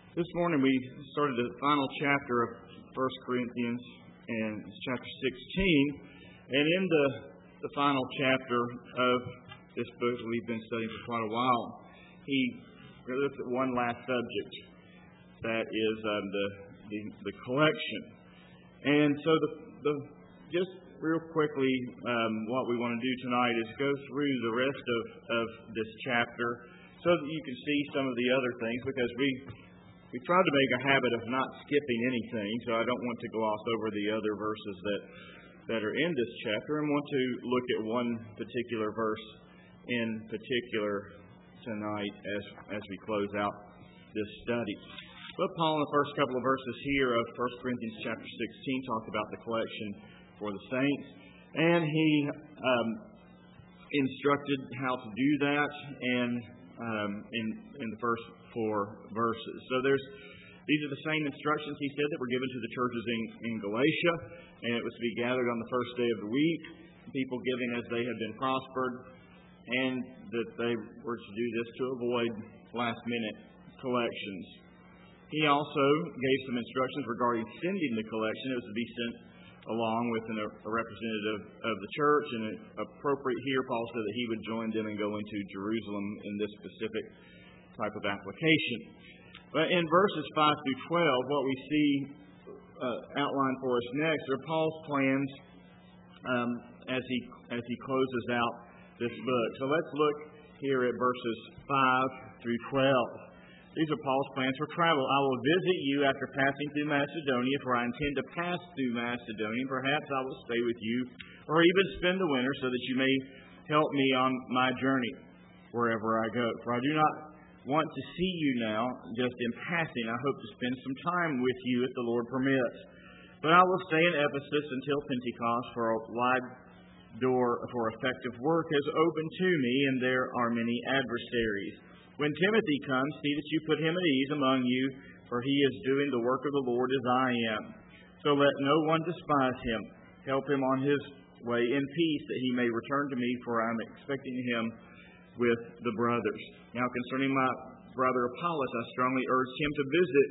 This morning we started the final chapter of 1 Corinthians, and it's chapter 16. And in the final chapter of this book that we've been studying for quite a while, he looks at one last subject, that is the collection. And so just real quickly, what we want to do tonight is go through the rest of this chapter so that you can see some of the other things, because we tried to make a habit of not skipping anything, so I don't want to gloss over the other verses that are in this chapter, and want to look at one particular verse in particular tonight as we close out this study. But Paul, in the first couple of verses here of 1 Corinthians chapter 16, talked about the collection for the saints, and he instructed how to do that, and in the first 4 verses. So these are the same instructions, he said, that were given to the churches in Galatia, and it was to be gathered on the first day of the week, people giving as they had been prospered, and that they were to do this to avoid last-minute collections. He also gave some instructions regarding sending the collection. It was to be sent along with a representative of the church, and appropriate here, Paul said that he would join them in going to Jerusalem in this specific type of application. But in verses 5 through 12, what we see outlined for us next are Paul's plans as he closes out this book. So let's look here at verses 5 through 12. These are Paul's plans for travel. I will visit you after passing through Macedonia, for I intend to pass through Macedonia. Perhaps I will stay with you, or even spend the winter, so that you may help me on my journey wherever I go. For I do not want to see you now, just in passing. I hope to spend some time with you if the Lord permits. But I will stay in Ephesus until Pentecost, for a wide door for effective work has opened to me, and there are many adversaries. When Timothy comes, see that you put him at ease among you, for he is doing the work of the Lord as I am. So let no one despise him. Help him on his way in peace, that he may return to me, for I am expecting him with the brothers. Now concerning my brother Apollos, I strongly urged him to visit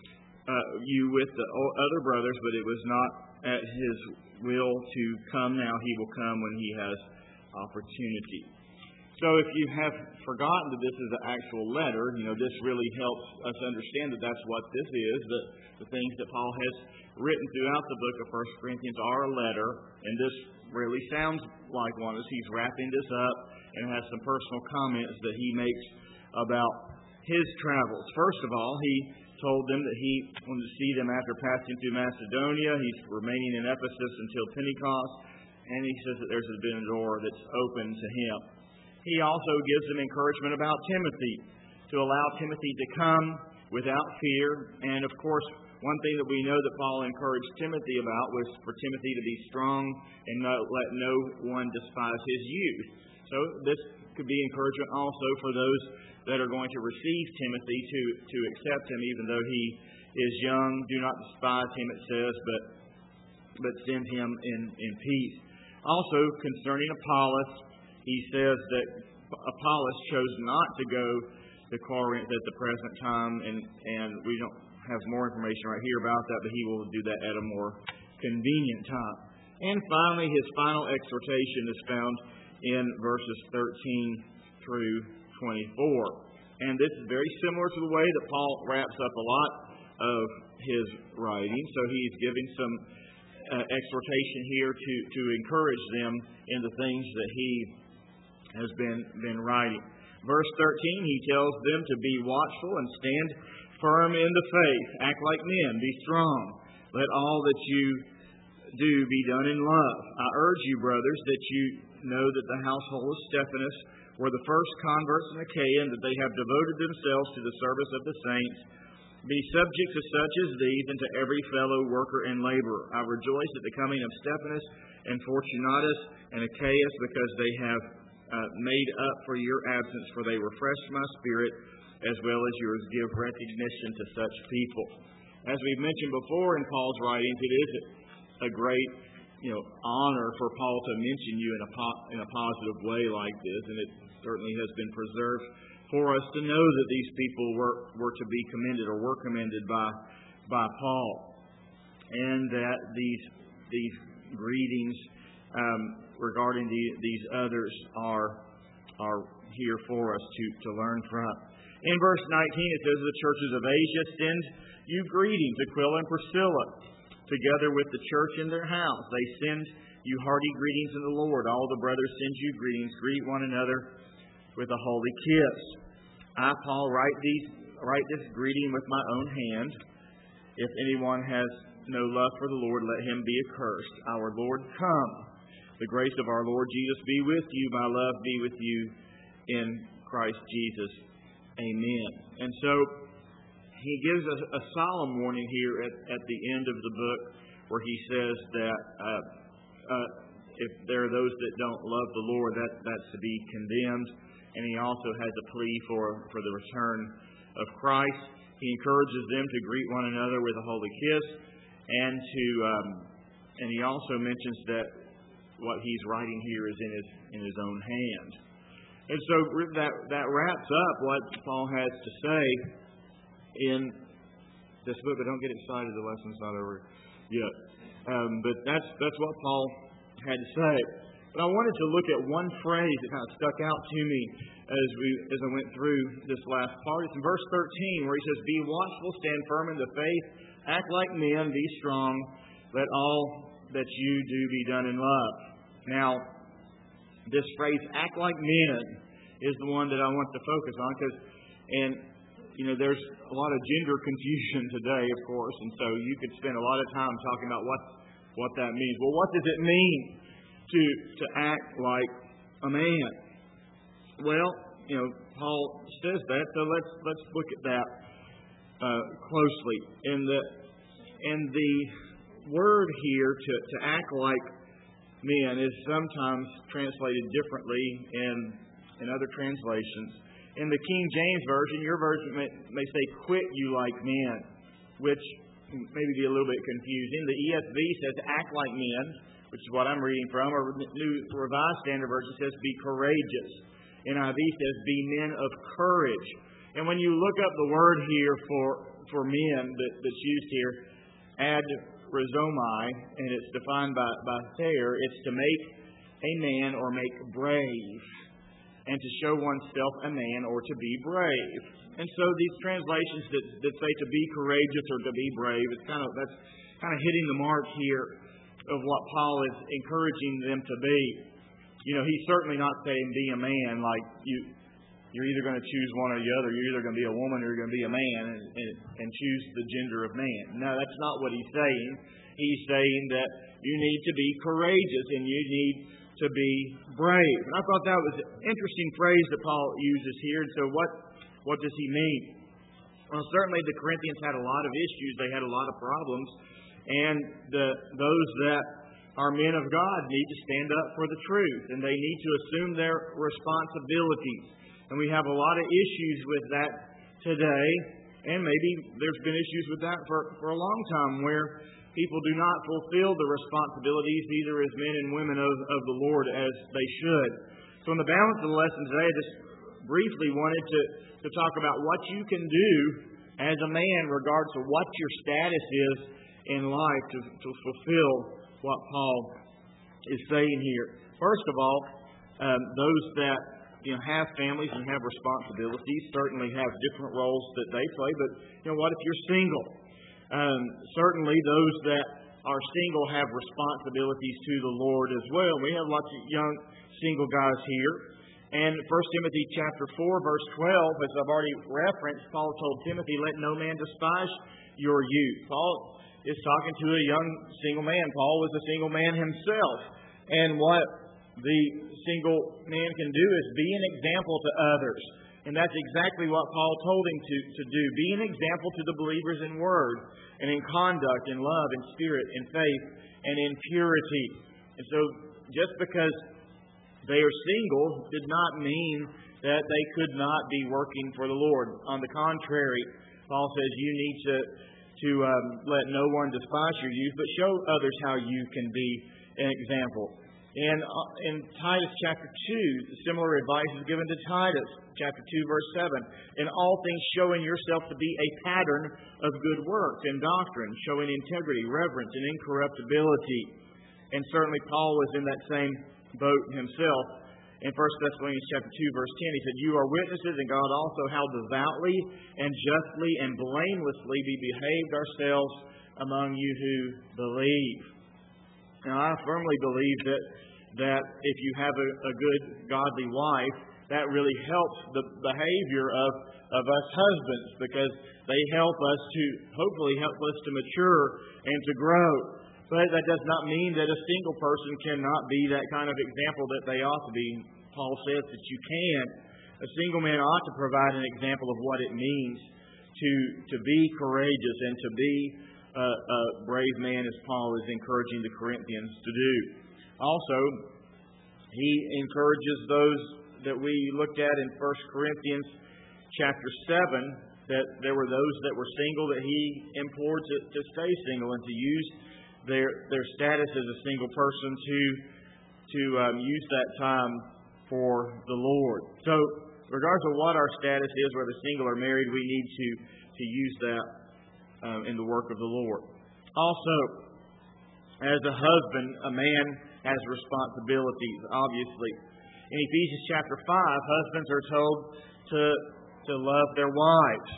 you with the other brothers, but it was not at his will to come. Now he will come when he has opportunity. So if you have forgotten that this is an actual letter, this really helps us understand that that's what this is, that the things that Paul has written throughout the book of 1 Corinthians are a letter, and this really sounds like one as he's wrapping this up and has some personal comments that he makes about his travels. First of all, he told them that he wanted to see them after passing through Macedonia. He's remaining in Ephesus until Pentecost, and he says that there's been a door that's open to him. He also gives them encouragement about Timothy, to allow Timothy to come without fear. And of course, one thing that we know that Paul encouraged Timothy about was for Timothy to be strong and not let no one despise his youth. So this could be encouragement also for those that are going to receive Timothy to accept him, even though he is young. Do not despise him, it says, but send him in peace. Also, concerning Apollos, he says that Apollos chose not to go to Corinth at the present time, and we don't have more information right here about that, but he will do that at a more convenient time. And finally, his final exhortation is found in verses 13 through 24. And this is very similar to the way that Paul wraps up a lot of his writing. So he's giving some exhortation here to encourage them in the things that he has been writing. Verse 13, he tells them to be watchful and stand firm in the faith. Act like men. Be strong. Let all that you do be done in love. I urge you, brothers, that you know that the household of Stephanas were the first converts in Achaia, and that they have devoted themselves to the service of the saints. Be subject to such as these, and to every fellow worker and laborer. I rejoice at the coming of Stephanas and Fortunatus and Achaeus, because they have made up for your absence, for they refreshed my spirit as well as yours. Give recognition to such people. As we've mentioned before in Paul's writings, it is a great honor for Paul to mention you in a positive way like this, and it certainly has been preserved for us to know that these people were to be commended or were commended by Paul, and that these greetings regarding these others are here for us to learn from. In verse 19 it says, "The churches of Asia send you greetings, Aquila and Priscilla, together with the church in their house. They send you hearty greetings in the Lord. All the brothers send you greetings. Greet one another with a holy kiss. I, Paul, write this greeting with my own hand. If anyone has no love for the Lord, let him be accursed. Our Lord come. The grace of our Lord Jesus be with you. My love be with you in Christ Jesus. Amen." And so he gives us a solemn warning here at the end of the book, where he says that if there are those that don't love the Lord, that's to be condemned. And he also has a plea for the return of Christ. He encourages them to greet one another with a holy kiss, and he also mentions that what he's writing here is in his own hand. And so that wraps up what Paul has to say in this book. But don't get excited, the lesson's not over yet. But that's what Paul had to say. But I wanted to look at one phrase that kind of stuck out to me as I went through this last part. It's in verse 13, where he says, "Be watchful, stand firm in the faith, act like men, be strong, let all that you do be done in love." Now, this phrase, "act like men," is the one that I want to focus on, because there's a lot of gender confusion today, of course, and so you could spend a lot of time talking about what that means. Well, what does it mean to act like a man? Well, Paul says that, so let's look at that closely. And the word here to act like men is sometimes translated differently in other translations. In the King James Version, your version may say, "Quit you like men," which may be a little bit confusing. The ESV says, "Act like men," which is what I'm reading from. Or the New Revised Standard Version says, "Be courageous." NIV says, "Be men of courage." And when you look up the word here for men that's used here, adrosomai, and it's defined by Thayer, it's to make a man or make brave, and to show oneself a man or to be brave. And so these translations that say to be courageous or to be brave, that's kind of hitting the mark here of what Paul is encouraging them to be. He's certainly not saying be a man, like you're either going to choose one or the other. You're either going to be a woman or you're going to be a man and choose the gender of man. No, that's not what he's saying. He's saying that you need to be courageous and you need to be brave. And I thought that was an interesting phrase that Paul uses here. And so what does he mean? Well, certainly the Corinthians had a lot of issues. They had a lot of problems. And those that are men of God need to stand up for the truth. And they need to assume their responsibilities. And we have a lot of issues with that today. And maybe there's been issues with that for a long time, where people do not fulfill the responsibilities either as men and women of the Lord as they should. So in the balance of the lesson today, I just briefly wanted to talk about what you can do as a man regardless of what your status is in life to fulfill what Paul is saying here. First of all, those that have families and have responsibilities certainly have different roles that they play. But what if you're single? Certainly those that are single have responsibilities to the Lord as well. We have lots of young single guys here. And 1 Timothy chapter 4, verse 12, as I've already referenced, Paul told Timothy, "Let no man despise your youth." Paul is talking to a young single man. Paul was a single man himself. And what the single man can do is be an example to others. And that's exactly what Paul told him to do. Be an example to the believers in word and in conduct, in love, in spirit, in faith, and in purity. And so just because they are single did not mean that they could not be working for the Lord. On the contrary, Paul says you need to let no one despise your youth, but show others how you can be an example. In Titus chapter 2, similar advice is given to Titus, chapter 2, verse 7. In all things showing yourself to be a pattern of good works and doctrine, showing integrity, reverence, and incorruptibility. And certainly Paul was in that same boat himself. In 1 Thessalonians chapter 2, verse 10, he said, "You are witnesses, and God also, how devoutly and justly and blamelessly we behaved ourselves among you who believe." Now, I firmly believe that if you have a good, godly wife, that really helps the behavior of us husbands, because they hopefully help us to mature and to grow. But that does not mean that a single person cannot be that kind of example that they ought to be. Paul says that you can. A single man ought to provide an example of what it means to be courageous and to be a brave man, as Paul is encouraging the Corinthians to do. Also, he encourages those that we looked at in 1 Corinthians chapter 7, that there were those that were single that he implored to stay single and to use their status as a single person to use that time for the Lord. So, regardless of what our status is, whether single or married, we need to use that in the work of the Lord. Also, as a husband, a man has responsibilities, obviously. In Ephesians chapter 5, husbands are told to love their wives.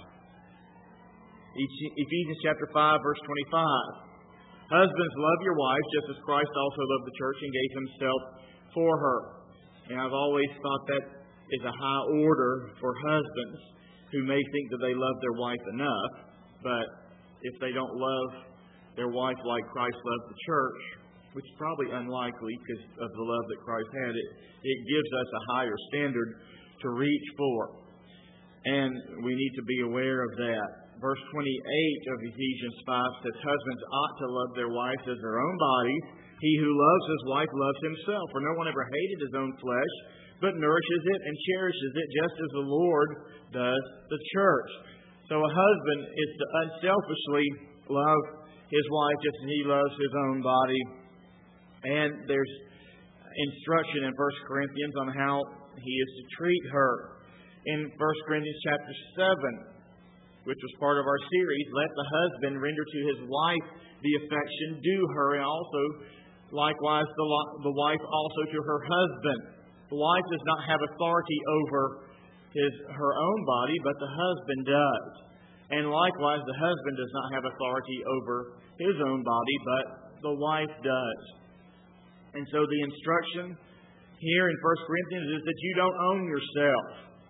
Ephesians chapter 5, verse 25. Husbands, love your wives, just as Christ also loved the church and gave himself for her. And I've always thought that is a high order for husbands who may think that they love their wife enough, but if they don't love their wife like Christ loved the church, which is probably unlikely because of the love that Christ had, it gives us a higher standard to reach for. And we need to be aware of that. Verse 28 of Ephesians 5 says, "Husbands ought to love their wives as their own bodies. He who loves his wife loves himself. For no one ever hated his own flesh, but nourishes it and cherishes it, just as the Lord does the church." So a husband is to unselfishly love his wife just as he loves his own body. And there's instruction in 1 Corinthians on how he is to treat her. In 1 Corinthians chapter 7, which was part of our series, "Let the husband render to his wife the affection due her, and also likewise the wife also to her husband." The wife does not have authority over her own body, but the husband does. And likewise, the husband does not have authority over his own body, but the wife does. And so the instruction here in 1 Corinthians is that you don't own yourself.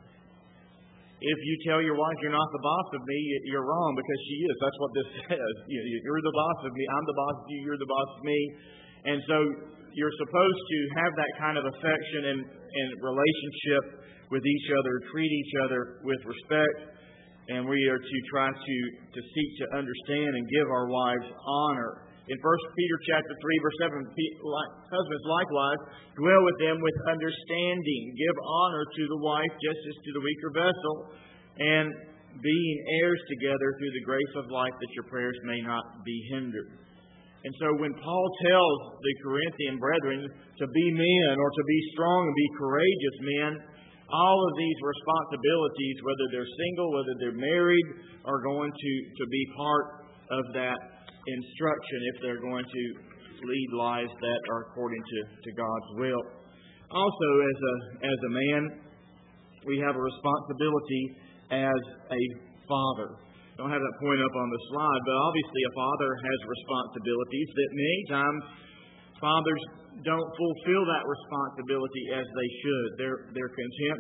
If you tell your wife you're not the boss of me, you're wrong, because she is. That's what this says. You're the boss of me. I'm the boss of you. You're the boss of me. And so you're supposed to have that kind of affection and relationship with each other, treat each other with respect, and we are to try to seek to understand and give our wives honor. In 1 Peter chapter 3, verse 7, husbands likewise dwell with them with understanding. Give honor to the wife just as to the weaker vessel, and being heirs together through the grace of life, that your prayers may not be hindered. And so when Paul tells the Corinthian brethren to be men, or to be strong and be courageous men, all of these responsibilities, whether they're single, whether they're married, are going to be part of that instruction if they're going to lead lives that are according to God's will. Also, as a man, we have a responsibility as a father. I don't have that point up on the slide, but obviously a father has responsibilities that many times fathers don't fulfill that responsibility as they should. They're content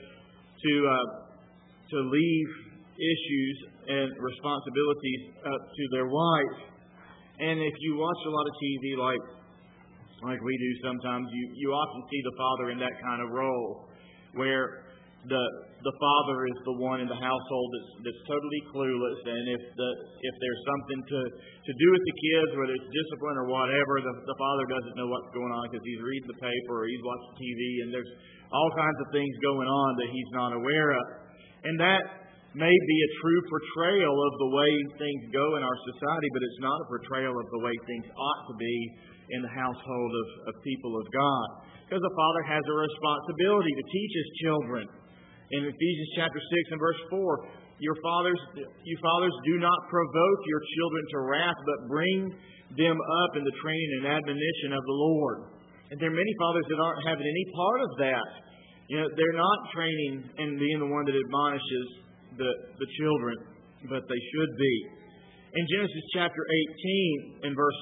to leave issues and responsibilities up to their wife. And if you watch a lot of TV like we do sometimes, you often see the father in that kind of role, where the father is the one in the household that's totally clueless, and if there's something to do with the kids, whether it's discipline or whatever, the father doesn't know what's going on because he's reading the paper or he's watching TV, and there's all kinds of things going on that he's not aware of. And that may be a true portrayal of the way things go in our society, but it's not a portrayal of the way things ought to be in the household of people of God. Because a father has a responsibility to teach his children. In Ephesians chapter 6 and verse 4, you fathers do not provoke your children to wrath, but bring them up in the training and admonition of the Lord. And there are many fathers that aren't having any part of that. They're not training and being the one that admonishes the children, but they should be. In Genesis chapter 18 and verse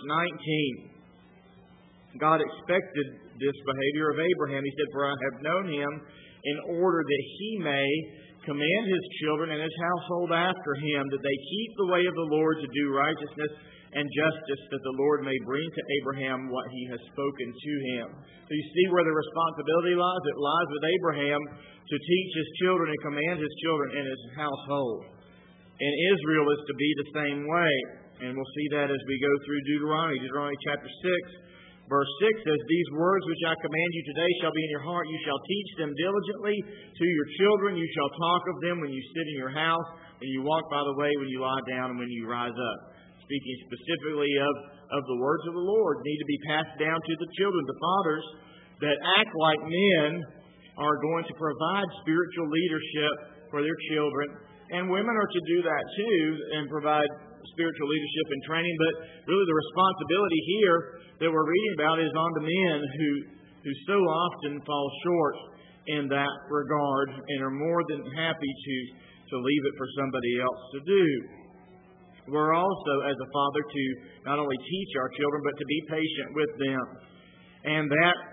19, God expected this behavior of Abraham. He said, "For I have known him in order that he may command his children and his household after him, that they keep the way of the Lord to do righteousness and justice, that the Lord may bring to Abraham what he has spoken to him." So you see where the responsibility lies? It lies with Abraham to teach his children and command his children and his household. And Israel is to be the same way. And we'll see that as we go through Deuteronomy. Deuteronomy chapter 6, verse 6 says, "These words which I command you today shall be in your heart. You shall teach them diligently to your children. You shall talk of them when you sit in your house, when you walk by the way, when you lie down, and when you rise up." Speaking specifically of the words of the Lord, need to be passed down to the children. The fathers that act like men are going to provide spiritual leadership for their children. And women are to do that too and provide spiritual leadership and training. But really the responsibility here that we're reading about is on the men who so often fall short in that regard and are more than happy to leave it for somebody else to do. We're also, as a father, to not only teach our children, but to be patient with them. And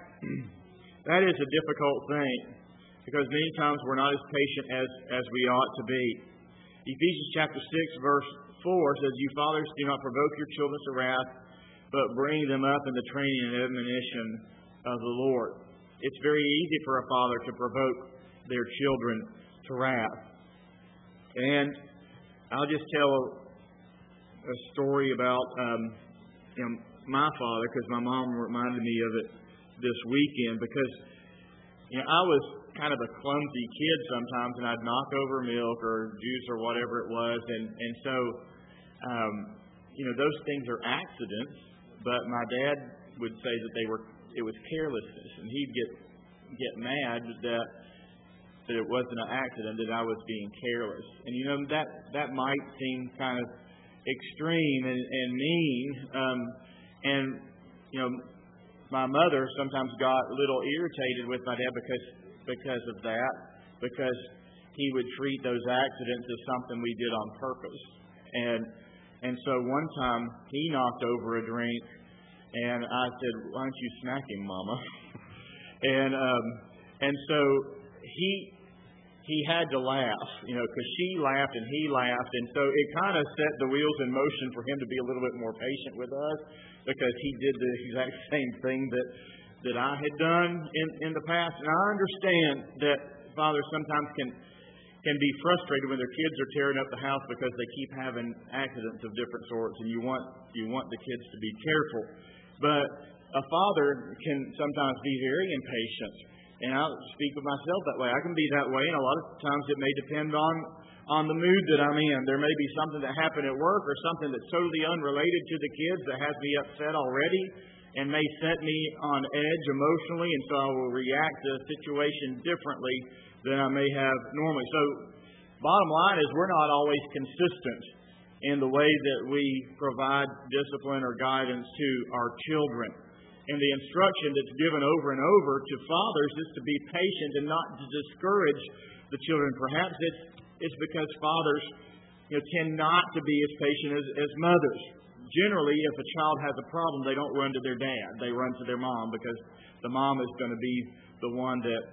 that is a difficult thing, because many times we're not as patient as we ought to be. Ephesians chapter 6, verse 4 says, "You fathers, do not provoke your children to wrath, but bring them up in the training and admonition of the Lord." It's very easy for a father to provoke their children to wrath. And I'll just tell a story about my father, because my mom reminded me of it this weekend. Because I was kind of a clumsy kid sometimes, and I'd knock over milk or juice or whatever it was, and so those things are accidents. But my dad would say that it was carelessness, and he'd get mad that it wasn't an accident, that I was being careless. And that might seem kind of extreme and mean, and my mother sometimes got a little irritated with my dad because of that, because he would treat those accidents as something we did on purpose. And so one time he knocked over a drink, and I said, "Why don't you smack him, Mama?" and so he had to laugh, because she laughed and he laughed. And so it kind of set the wheels in motion for him to be a little bit more patient with us, because he did the exact same thing that I had done in the past. And I understand that fathers sometimes can be frustrated when their kids are tearing up the house because they keep having accidents of different sorts, and you want the kids to be careful. But a father can sometimes be very impatient. And I'll speak of myself that way. I can be that way, and a lot of times it may depend on the mood that I'm in. There may be something that happened at work or something that's totally unrelated to the kids that has me upset already and may set me on edge emotionally, and so I will react to a situation differently than I may have normally. So bottom line is, we're not always consistent in the way that we provide discipline or guidance to our children. And the instruction that's given over and over to fathers is to be patient and not to discourage the children. Perhaps it's because fathers tend not to be as patient as mothers. Generally, if a child has a problem, they don't run to their dad. They run to their mom, because the mom is going to be the one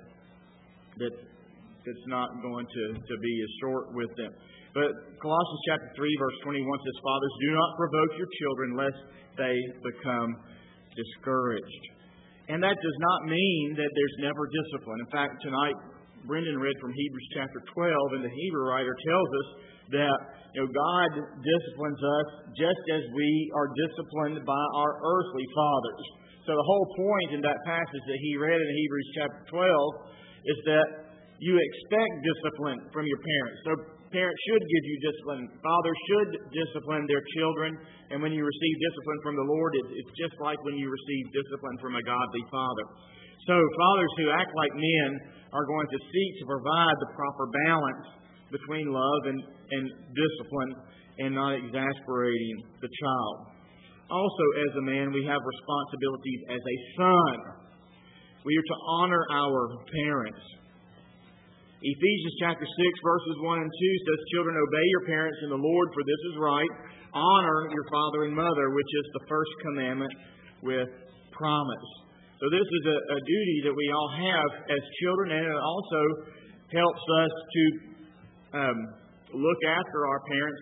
that's not going to be as short with them. But Colossians chapter 3, verse 21 says, "Fathers, do not provoke your children, lest they become discouraged." And that does not mean that there's never discipline. In fact, tonight, Brendan read from Hebrews chapter 12, and the Hebrew writer tells us that God disciplines us just as we are disciplined by our earthly fathers. So the whole point in that passage that he read in Hebrews chapter 12 is that you expect discipline from your parents. So parents should give you discipline. Fathers should discipline their children. And when you receive discipline from the Lord, it's just like when you receive discipline from a godly father. So fathers who act like men are going to seek to provide the proper balance between love and discipline and not exasperating the child. Also, as a man, we have responsibilities as a son. We are to honor our parents. Ephesians chapter 6, verses 1 and 2 says, Children, obey your parents in the Lord, for this is right. Honor your father and mother, which is the first commandment with promise. So this is a duty that we all have as children, and it also helps us to look after our parents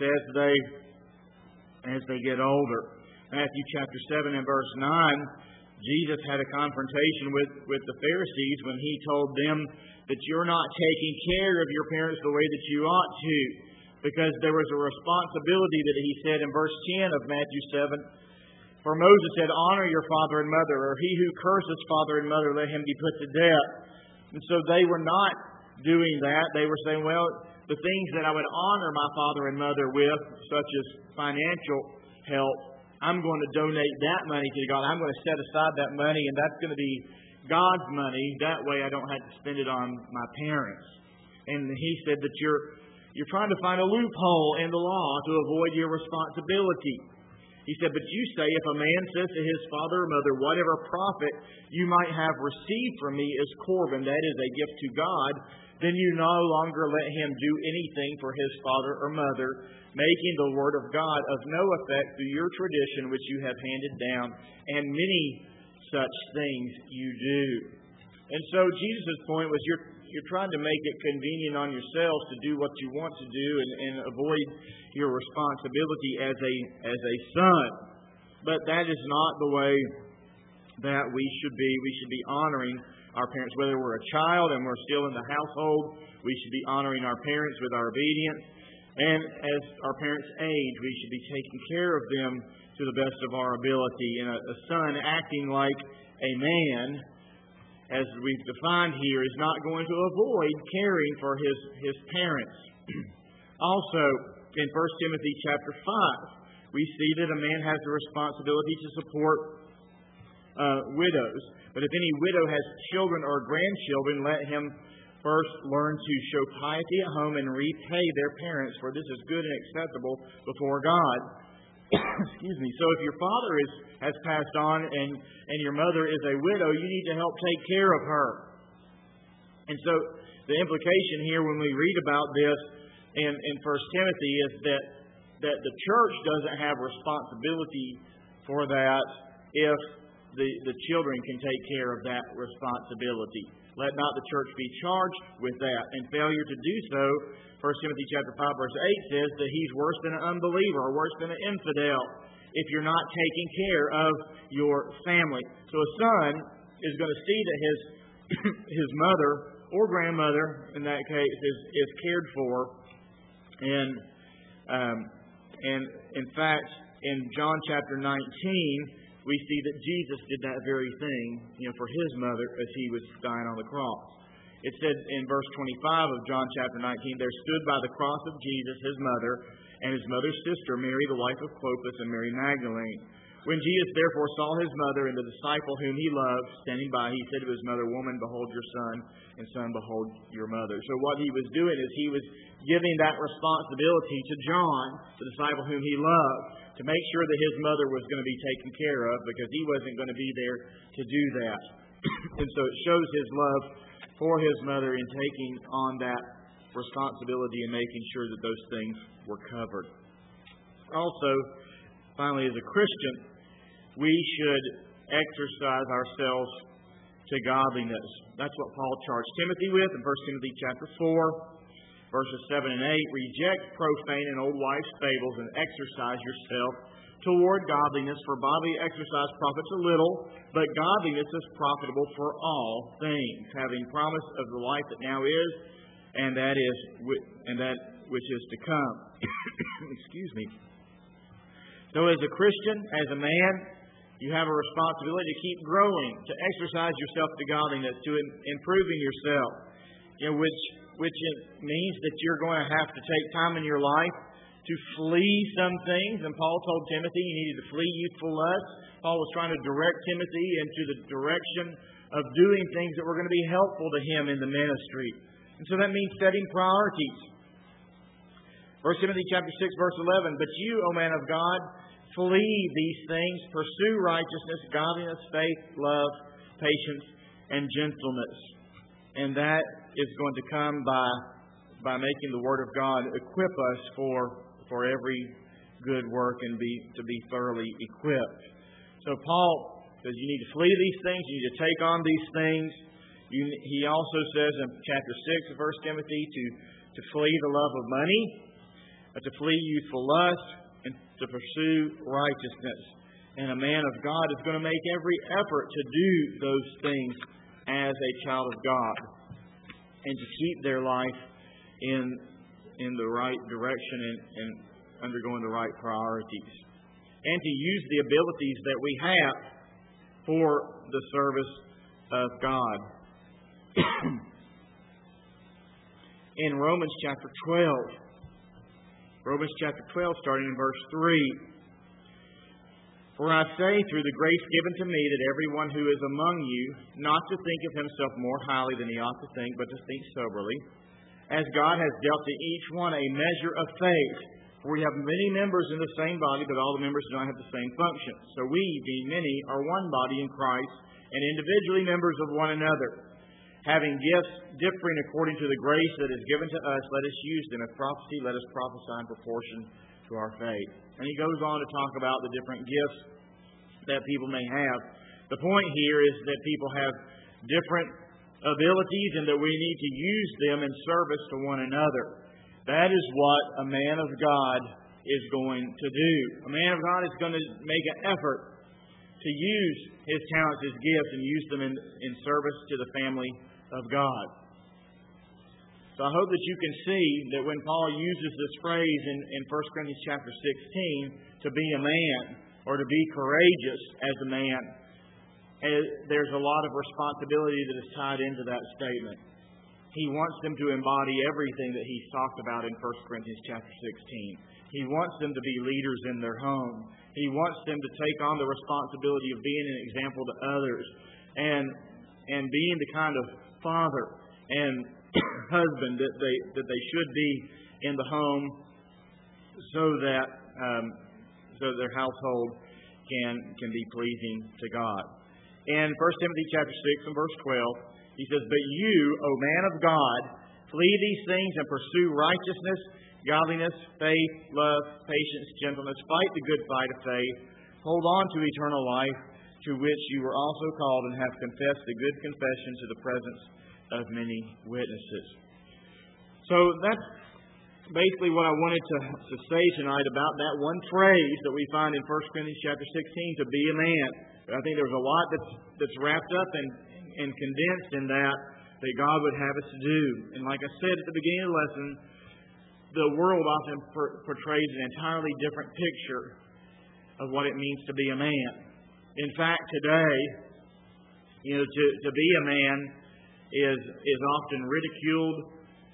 as they get older. Matthew chapter 7 and verse 9, Jesus had a confrontation with the Pharisees when He told them that you're not taking care of your parents the way that you ought to, because there was a responsibility that He said in verse 10 of Matthew 7. For Moses said, honor your father and mother, or he who curses father and mother, let him be put to death. And so they were not doing that. They were saying, well, the things that I would honor my father and mother with, such as financial help, I'm going to donate that money to God. I'm going to set aside that money, and that's going to be God's money. That way I don't have to spend it on my parents. And He said that you're trying to find a loophole in the law to avoid your responsibility. He said, but you say, if a man says to his father or mother, whatever profit you might have received from me is Corban, that is a gift to God, then you no longer let him do anything for his father or mother, making the word of God of no effect through your tradition which you have handed down, and many such things you do. And so Jesus' point was you're trying to make it convenient on yourselves to do what you want to do and avoid your responsibility as a son. But that is not the way that we should be. We should be honoring our parents. Whether we're a child and we're still in the household, we should be honoring our parents with our obedience. And as our parents age, we should be taking care of them to the best of our ability. And a son acting like a man, as we've defined here, is not going to avoid caring for his parents. Also, in 1 Timothy chapter 5, we see that a man has the responsibility to support widows. But if any widow has children or grandchildren, let him first learn to show piety at home and repay their parents, for this is good and acceptable before God. Excuse me. So if your father has passed on and your mother is a widow, you need to help take care of her. And so the implication here when we read about this in 1 Timothy is that the church doesn't have responsibility for that if the children can take care of that responsibility. Let not the church be charged with that. And failure to do so, 1 Timothy chapter 5 verse 8 says that he's worse than an unbeliever or worse than an infidel if you're not taking care of your family. So a son is going to see that his mother or grandmother, in that case, is cared for. And in fact, in John chapter 19, we see that Jesus did that very thing, for his mother as he was dying on the cross. It said in verse 25 of John chapter 19, there stood by the cross of Jesus his mother and his mother's sister, Mary, the wife of Clopas, and Mary Magdalene. When Jesus therefore saw his mother and the disciple whom he loved standing by, he said to his mother, Woman, behold your son, and son, behold your mother. So what he was doing is he was giving that responsibility to John, the disciple whom he loved, to make sure that his mother was going to be taken care of, because he wasn't going to be there to do that. And so it shows his love for his mother in taking on that responsibility and making sure that those things were covered. Also, finally, as a Christian, we should exercise ourselves to godliness. That's what Paul charged Timothy with in 1 Timothy chapter 4, verses 7 and 8. Reject profane and old wives' fables and exercise yourself toward godliness, for bodily exercise profits a little, but godliness is profitable for all things, having promise of the life that now is, and that which is to come. Excuse me. So as a Christian, as a man, you have a responsibility to keep growing, to exercise yourself to godliness, to improving yourself. which means that you're going to have to take time in your life to flee some things. And Paul told Timothy he needed to flee youthful lusts. Paul was trying to direct Timothy into the direction of doing things that were going to be helpful to him in the ministry. And so that means setting priorities. 1 Timothy chapter 6, verse 11, "But you, O man of God, flee these things, pursue righteousness, godliness, faith, love, patience, and gentleness." And that is going to come by making the Word of God equip us for every good work and to be thoroughly equipped. So Paul says you need to flee these things, you need to take on these things. He also says in chapter 6 of 1 Timothy to flee the love of money, to flee youthful lust, and to pursue righteousness. And a man of God is going to make every effort to do those things as a child of God and to keep their life in the right direction and undergoing the right priorities. And to use the abilities that we have for the service of God. In Romans chapter 12, starting in verse 3. "For I say, through the grace given to me, that everyone who is among you, not to think of himself more highly than he ought to think, but to think soberly, as God has dealt to each one a measure of faith. For we have many members in the same body, but all the members do not have the same function. So we, being many, are one body in Christ, and individually members of one another. Having gifts differing according to the grace that is given to us, let us use them. If prophecy, let us prophesy in proportion to our faith." And he goes on to talk about the different gifts that people may have. The point here is that people have different abilities and that we need to use them in service to one another. That is what a man of God is going to do. A man of God is going to make an effort to use his talents, his gifts, and use them in service to the family of God. So I hope that you can see that when Paul uses this phrase in 1 Corinthians chapter 16, to be a man or to be courageous as a man, there's a lot of responsibility that is tied into that statement. He wants them to embody everything that he's talked about in 1 Corinthians chapter 16. He wants them to be leaders in their home. He wants them to take on the responsibility of being an example to others and being the kind of father and husband that they should be in the home, so that their household can be pleasing to God. In 1 Timothy chapter 6 and verse 12, he says, "But you, O man of God, flee these things and pursue righteousness, godliness, faith, love, patience, gentleness. Fight the good fight of faith. Hold on to eternal life, to which you were also called and have confessed the good confession to the presence of many witnesses." So that's basically what I wanted to say tonight about that one phrase that we find in 1 Corinthians chapter 16, to be a man. But I think there's a lot that's wrapped up and condensed in that God would have us to do. And like I said at the beginning of the lesson, the world often portrays an entirely different picture of what it means to be a man. In fact, today, to be a man is often ridiculed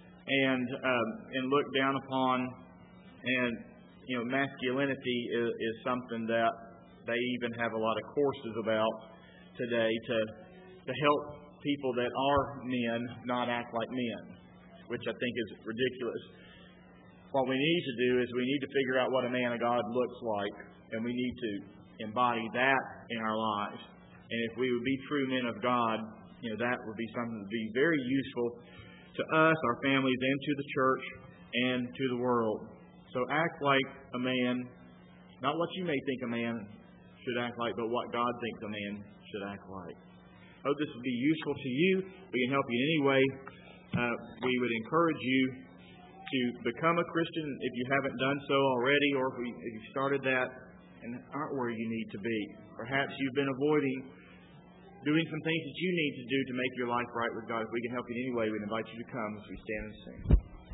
and looked down upon, and masculinity is something that they even have a lot of courses about today to help people that are men not act like men, which I think is ridiculous. What we need to do is we need to figure out what a man of God looks like, and we need to embody that in our lives. And if we would be true men of God, that would be something that would be very useful to us, our families, and to the church, and to the world. So act like a man, not what you may think a man should act like, but what God thinks a man should act like. I hope this will be useful to you. We can help you in any way. We would encourage you to become a Christian if you haven't done so already, or if you started that and aren't where you need to be. Perhaps you've been avoiding doing some things that you need to do to make your life right with God. If we can help you in any way, we'd invite you to come as we stand and sing.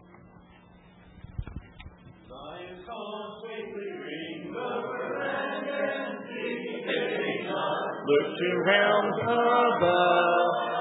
Zion's call sweetly rings over land and sea. Look to realms above.